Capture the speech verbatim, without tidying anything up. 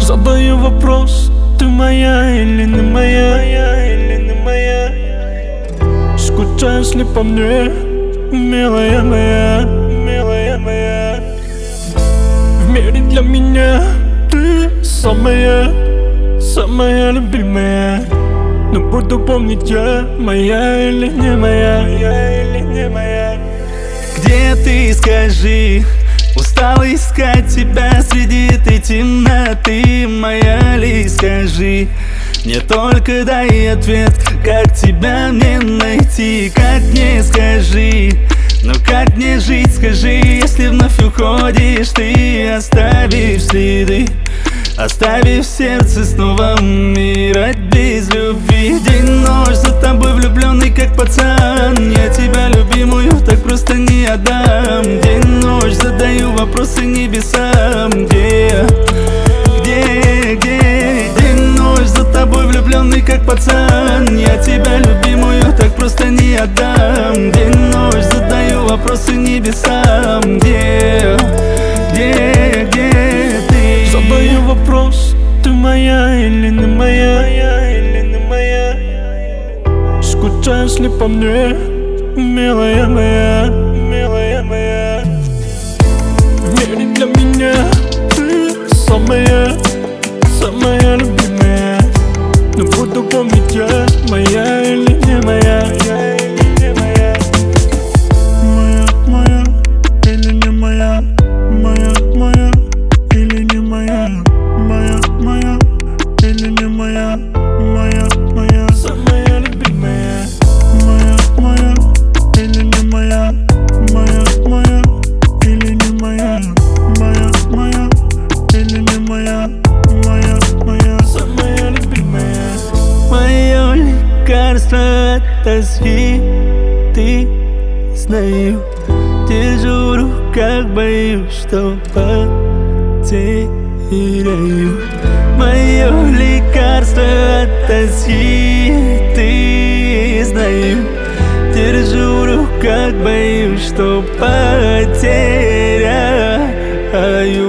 Задаю вопрос: ты моя или не моя, или не моя? Скучаешь ли по мне, милая моя, милая моя? В мире для меня ты самая, самая любимая. Но буду помнить я, моя или не моя, моя или не моя. Где ты, скажи? Устал искать тебя среди этой темноты. Моя ли, скажи? Мне только дай ответ, как тебя мне найти? Как мне, скажи? Ну как мне жить, скажи, если вновь уходишь ты, оставишь следы, оставив в сердце снова умирать без любви. День-ночь за тобой влюбленный, как пацан. Я тебя, любимую, так просто не отдам. День-ночь задаю вопросы небесам. Где, где, где? День-ночь за тобой влюбленный, как пацан. Я тебя, любимую, так просто не отдам. День-ночь задаю вопросы небесам. Где, где, где ты? Задаю вопрос: ты моя или не моя, моя или не моя? Скучаешь ли по мне, милая моя, милая моя? В мире для меня ты самая, самая любимая. Но буду помнить я, моя или не моя, моя или не моя? Моя, моя или не моя? Моя, моя или не моя? Моя, моя или не моя? Моя, моя, самая любимая. Моя, моя или не моя? Моя, моя или не моя? Моя, моя или не моя? Моя, моя, самая любимая. Мое лекарство от тоски, ты, знаю. Держу в руках, боюсь, что потеряю. Мое лекарство от тоски, ты, знаю. Держу в руках, боюсь, что потеряю.